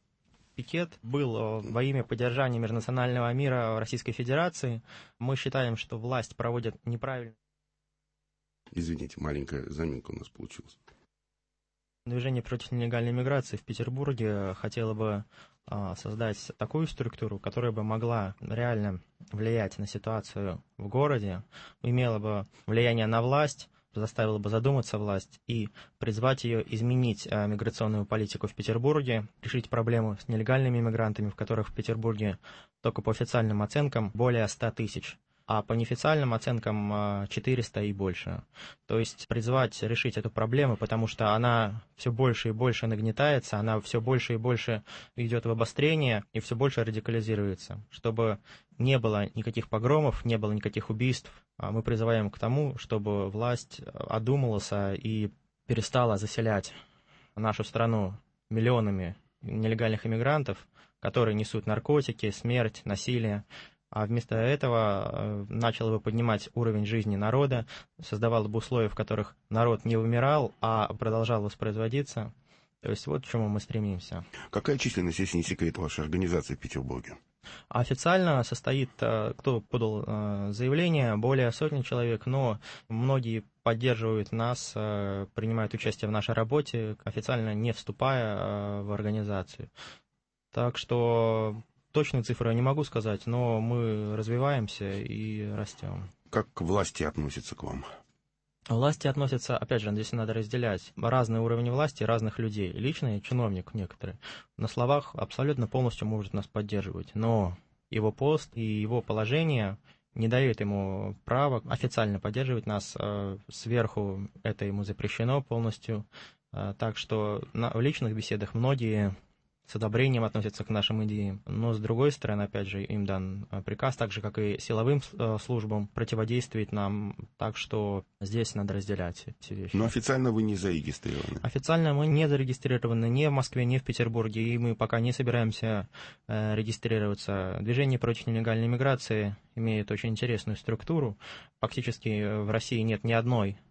Пикет был во имя поддержания межнационального мира в Российской Федерации. Мы считаем, что власть проводит неправильно. Извините, маленькая заминка у нас получилась. Движение против нелегальной миграции в Петербурге хотело бы создать такую структуру, которая бы могла реально влиять на ситуацию в городе, имела бы влияние на власть, заставила бы задуматься власть и призвать ее изменить миграционную политику в Петербурге, решить проблему с нелегальными мигрантами, в которых в Петербурге только по официальным оценкам более 100 тысяч. А по неофициальным оценкам 400 и больше. То есть призвать решить эту проблему, потому что она все больше и больше нагнетается, она все больше и больше идет в обострение и все больше радикализируется. Чтобы не было никаких погромов, не было никаких убийств, мы призываем к тому, чтобы власть одумалась и перестала заселять нашу страну миллионами нелегальных иммигрантов, которые несут наркотики, смерть, насилие. А вместо этого начало бы поднимать уровень жизни народа, создавало бы условия, в которых народ не вымирал, а продолжал воспроизводиться. То есть вот к чему мы стремимся. Какая численность, если не секрет, вашей организации в Петербурге? Официально состоит, кто подал заявление, более сотни человек, но многие поддерживают нас, принимают участие в нашей работе, официально не вступая в организацию. Так что точную цифру я не могу сказать, но мы развиваемся и растем. Как власти относятся к вам? Власти относятся, опять же, здесь надо разделять разные уровни власти разных людей. Личный чиновник некоторые на словах абсолютно полностью может нас поддерживать, но его пост и его положение не дает ему права официально поддерживать нас. Сверху это ему запрещено полностью. Так что в личных беседах многие с одобрением относятся к нашим идеям. Но, с другой стороны, опять же, им дан приказ, так же, как и силовым службам, противодействовать нам. Так что здесь надо разделять эти вещи. Но официально вы не зарегистрированы? Официально мы не зарегистрированы ни в Москве, ни в Петербурге, и мы пока не собираемся регистрироваться. Движение против нелегальной миграции имеет очень интересную структуру. Фактически в России нет ни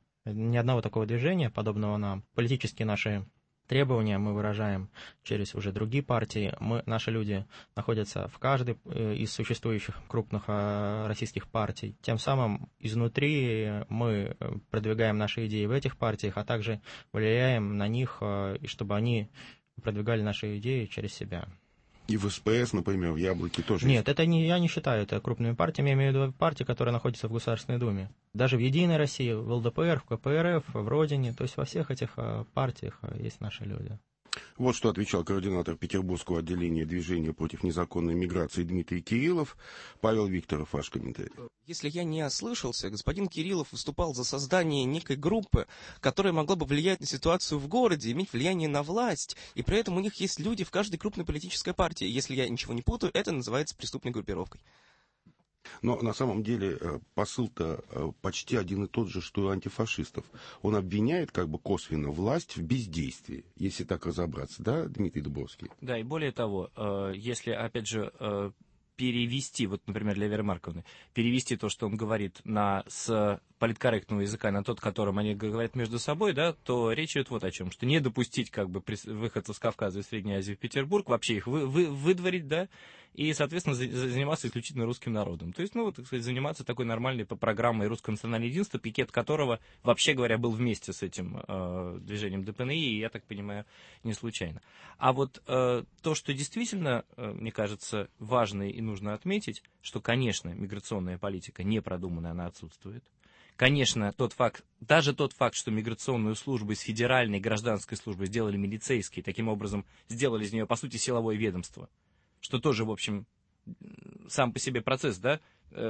одного такого движения, подобного нам. Политические наши требования мы выражаем через уже другие партии. Наши люди находятся в каждой из существующих крупных российских партий. Тем самым изнутри мы продвигаем наши идеи в этих партиях, а также влияем на них, и чтобы они продвигали наши идеи через себя. И в СПС, например, в Яблоке тоже? Нет, я не считаю это крупными партиями. Я имею в виду партии, которые находятся в Государственной Думе. Даже в «Единой России», в ЛДПР, в КПРФ, в «Родине». То есть во всех этих партиях есть наши люди. Вот что отвечал координатор Петербургского отделения движения против незаконной миграции Дмитрий Кириллов. Павел Викторов, ваш комментарий. Если я не ослышался, господин Кириллов выступал за создание некой группы, которая могла бы влиять на ситуацию в городе, иметь влияние на власть, и при этом у них есть люди в каждой крупной политической партии. Если я ничего не путаю, это называется преступной группировкой. Но на самом деле посыл-то почти один и тот же, что и у антифашистов. Он обвиняет как бы косвенно власть в бездействии, если так разобраться, да, Дмитрий Дубровский? Да, и более того, если, опять же, перевести, вот, например, для Веры Марковны, перевести то, что он говорит с политкорректного языка на тот, которым они говорят между собой, да, то речь идет вот о чем, что не допустить как бы выходцев с Кавказа и Средней Азии в Петербург, вообще их выдворить, да, и, соответственно, заниматься исключительно русским народом. То есть, ну, вот, так сказать, заниматься такой нормальной программой русского национального единства, пикет которого, вообще говоря, был вместе с этим движением ДПНИ, и, я так понимаю, не случайно. А вот то, что действительно, мне кажется, важно и нужно отметить, что, конечно, миграционная политика не продуманная, она отсутствует. Конечно, даже тот факт, что миграционную службу из федеральной гражданской службы сделали милицейской, таким образом сделали из нее, по сути, силовое ведомство, что тоже, в общем, сам по себе процесс, да,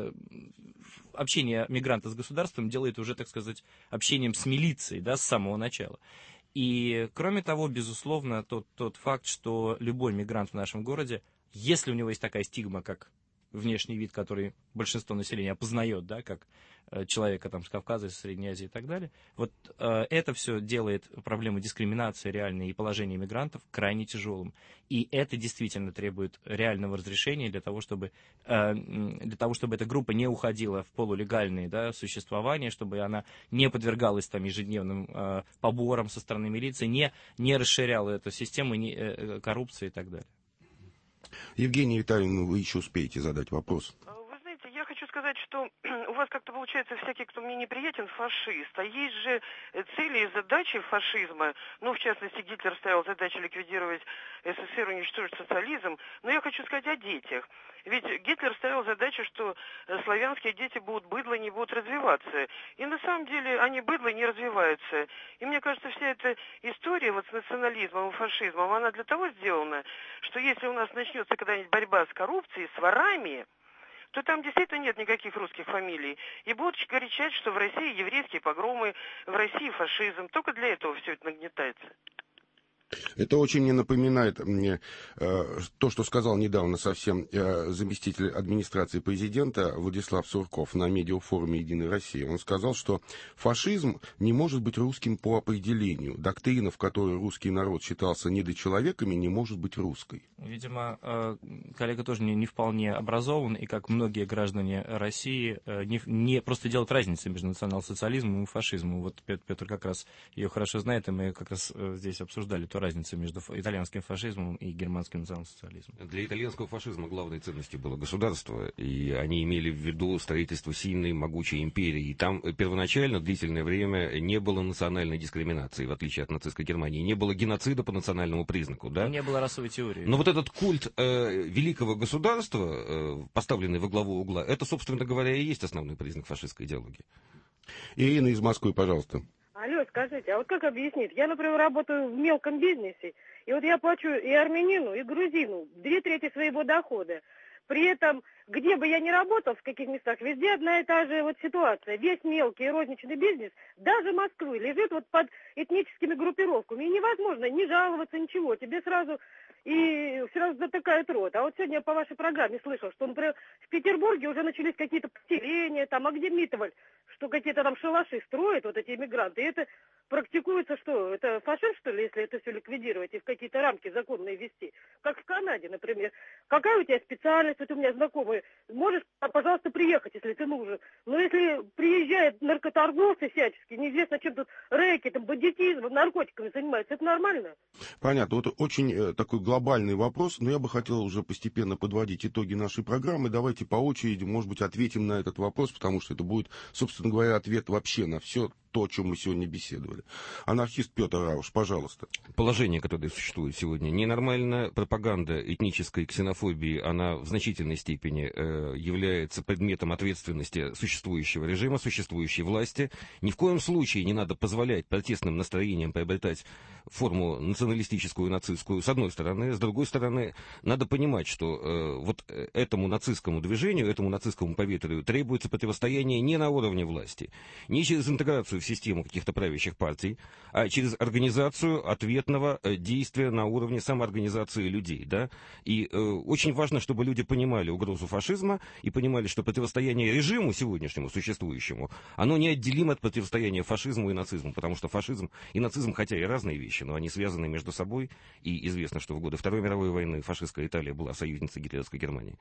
общение мигранта с государством делает уже, так сказать, общением с милицией, да, с самого начала. И, кроме того, безусловно, тот факт, что любой мигрант в нашем городе, если у него есть такая стигма, как внешний вид, который большинство населения опознает, да, как человека там с Кавказа, из Средней Азии и так далее, вот это все делает проблему дискриминации реальной и положения мигрантов крайне тяжелым. И это действительно требует реального разрешения для того, чтобы эта группа не уходила в полулегальное, да, существование, чтобы она не подвергалась там ежедневным поборам со стороны милиции, не расширяла эту систему коррупции и так далее. Евгения Витальевна, вы еще успеете задать вопрос. Вы знаете, я хочу сказать, что у вас как-то получается всякий, кто мне неприятен, фашист. А есть же цели и задачи фашизма. Ну, в частности, Гитлер ставил задачу ликвидировать СССР, уничтожить социализм. Но я хочу сказать о детях. Ведь Гитлер ставил задачу, что славянские дети будут быдло, не будут развиваться. И на самом деле они быдло не развиваются. И мне кажется, вся эта история вот с национализмом и фашизмом, она для того сделана, что если у нас начнется когда-нибудь борьба с коррупцией, с ворами, то там действительно нет никаких русских фамилий. И будут кричать, что в России еврейские погромы, в России фашизм. Только для этого все это нагнетается. Это очень мне напоминает то, что сказал недавно совсем заместитель администрации президента Владислав Сурков на медиафоруме «Единой России». Он сказал, что фашизм не может быть русским по определению. Доктрина, в которой русский народ считался недочеловеками, не может быть русской. Видимо, коллега тоже не вполне образован, и как многие граждане России не просто делают разницу между национал-социализмом и фашизмом. Вот Петр как раз ее хорошо знает, и мы как раз здесь обсуждали эту разницу между итальянским фашизмом и германским национал-социализмом. Для итальянского фашизма главной ценностью было государство, и они имели в виду строительство сильной, могучей империи. И там первоначально, длительное время, не было национальной дискриминации, в отличие от нацистской Германии. Не было геноцида по национальному признаку, да? Не было расовой теории. Но вот этот культ великого государства, поставленный во главу угла, это, собственно говоря, и есть основной признак фашистской идеологии. Ирина из Москвы, пожалуйста. Алло, скажите, а вот как объяснить? Я, например, работаю в мелком бизнесе, и вот я плачу и армянину, и грузину 2/3 своего дохода. При этом, где бы я ни работал, в каких местах, везде одна и та же вот ситуация. Весь мелкий и розничный бизнес, даже Москвы, лежит вот под этническими группировками. И невозможно ни жаловаться, ничего. Тебе сразу затыкают рот. А вот сегодня я по вашей программе слышал, что, например, в Петербурге уже начались какие-то поселения, там, а где Митоваль, что какие-то там шалаши строят, вот эти иммигранты. И это практикуется что? Это фашизм, что ли, если это все ликвидировать и в какие-то рамки законные ввести? Как в Канаде, например. Какая у тебя специальность? Вот у меня знакомые. Можешь, пожалуйста, приехать, если ты нужен. Но если приезжают наркоторговцы всячески, неизвестно, чем тут рэкетом, бандитизмом, наркотиками занимаются, это нормально? Понятно. Вот очень такой глобальный вопрос, но я бы хотел уже постепенно подводить итоги нашей программы. Давайте по очереди, может быть, ответим на этот вопрос, потому что это будет, собственно говоря, ответ вообще на все то, о чем мы сегодня беседовали. Анархист Петр Рауш, пожалуйста. Положение, которое существует сегодня, ненормальная пропаганда этнической ксенофобии, она в значительной степени является предметом ответственности существующего режима, существующей власти. Ни в коем случае не надо позволять протестным настроениям приобретать форму националистическую, нацистскую, с одной стороны. С другой стороны, надо понимать, что вот этому нацистскому движению, этому нацистскому поветрию требуется противостояние не на уровне власти, не через интеграцию в систему каких-то правящих партий, а через организацию ответного действия на уровне самоорганизации людей. Да? И очень важно, чтобы люди понимали угрозу фашизма и понимали, что противостояние режиму сегодняшнему, существующему, оно неотделимо от противостояния фашизму и нацизму, потому что фашизм и нацизм, хотя и разные вещи, но они связаны между собой, и известно, что в годы Второй мировой войны фашистская Италия была союзницей гитлеровской Германии.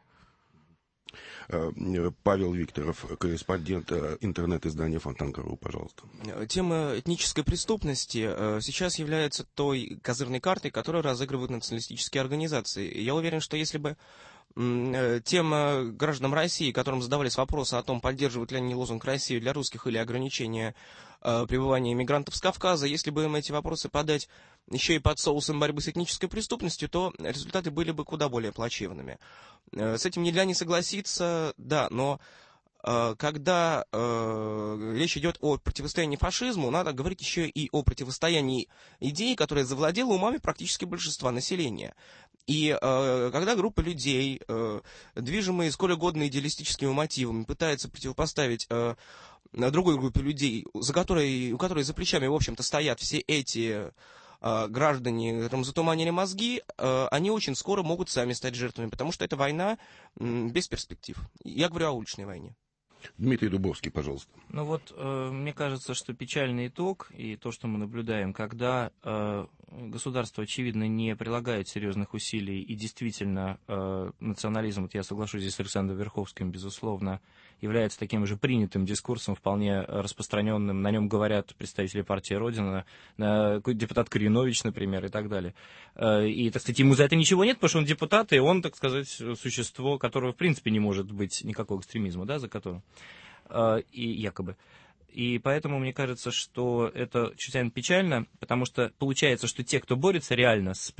Павел Викторов, корреспондент интернет-издания Фонтанка.ру, пожалуйста. Тема этнической преступности сейчас является той козырной картой, которую разыгрывают националистические организации. Я уверен, что если бы тем гражданам России, которым задавались вопросы о том, поддерживают ли они лозунг «Россию для русских» или ограничение пребывания иммигрантов с Кавказа, если бы им эти вопросы подать еще и под соусом борьбы с этнической преступностью, то результаты были бы куда более плачевными. С этим нельзя не согласиться, да, но когда речь идет о противостоянии фашизму, надо говорить еще и о противостоянии идеи, которая завладела умами практически большинства населения. И когда группа людей, движимые сколь угодно идеалистическими мотивами, пытается противопоставить другой группе людей, у которой за плечами, в общем-то, стоят все эти граждане, которым затуманили мозги, они очень скоро могут сами стать жертвами, потому что это война без перспектив. Я говорю о уличной войне. Дмитрий Дубовский, пожалуйста. Ну вот, мне кажется, что печальный итог и то, что мы наблюдаем, когда государство, очевидно, не прилагает серьезных усилий и действительно национализм, вот я соглашусь здесь с Александром Верховским, безусловно, является таким же принятым дискурсом, вполне распространенным. На нем говорят представители партии Родина, депутат Коренович, например, и так далее. И, так сказать, ему за это ничего нет, потому что он депутат, и он, так сказать, существо, которого, в принципе, не может быть никакого экстремизма, да, за которым. И якобы. И поэтому мне кажется, что это чрезвычайно печально, потому что получается, что те, кто борется реально с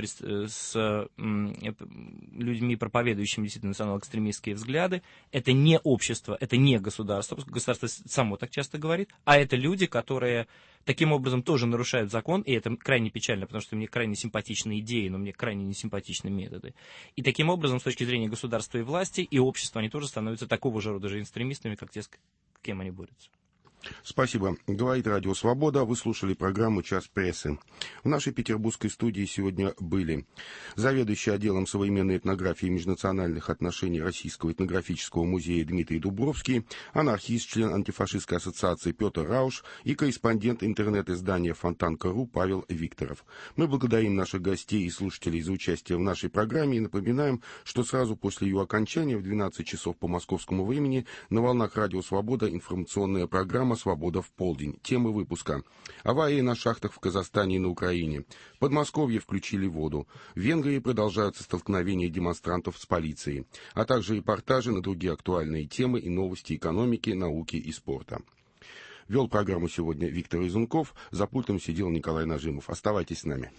людьми, проповедующими действительно национал-экстремистские взгляды, это не общество, это не государство, государство само так часто говорит, а это люди, которые таким образом тоже нарушают закон, и это крайне печально, потому что мне крайне симпатичны идеи, но мне крайне несимпатичны методы. И таким образом, с точки зрения государства и власти, и общества, они тоже становятся такого же рода же экстремистами, как те, с кем они борются. Спасибо. Говорит Радио Свобода. Вы слушали программу «Час прессы». В нашей петербургской студии сегодня были заведующий отделом современной этнографии и межнациональных отношений Российского этнографического музея Дмитрий Дубровский, анархист, член антифашистской ассоциации Петр Рауш и корреспондент интернет-издания Фонтанка.ру Павел Викторов. Мы благодарим наших гостей и слушателей за участие в нашей программе и напоминаем, что сразу после ее окончания в 12 часов по московскому времени на волнах Радио Свобода информационная программа «Свобода в полдень». Темы выпуска: аварии на шахтах в Казахстане и на Украине. В Подмосковье включили воду. В Венгрии продолжаются столкновения демонстрантов с полицией. А также репортажи на другие актуальные темы и новости экономики, науки и спорта. Вел программу сегодня Виктор Изунков. За пультом сидел Николай Нажимов. Оставайтесь с нами.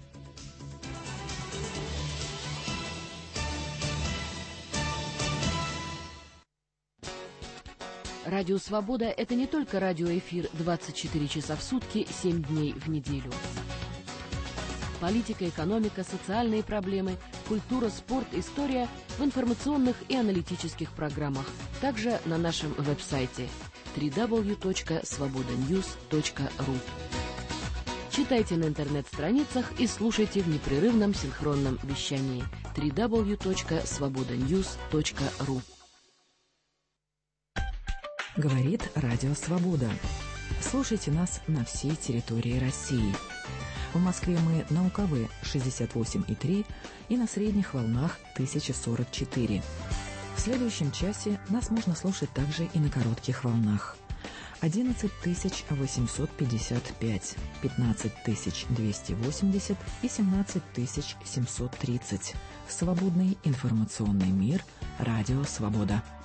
Радио «Свобода» — это не только радиоэфир 24 часа в сутки, 7 дней в неделю. Политика, экономика, социальные проблемы, культура, спорт, история в информационных и аналитических программах. Также на нашем веб-сайте www.svobodanews.ru. Читайте на интернет-страницах и слушайте в непрерывном синхронном вещании www.svobodanews.ru. Говорит Радио Свобода. Слушайте нас на всей территории России. В Москве мы на УКВ 68,3 и на средних волнах 1044. В следующем часе нас можно слушать также и на коротких волнах. 11855, 15280 и 17730. Свободный информационный мир. Радио Свобода.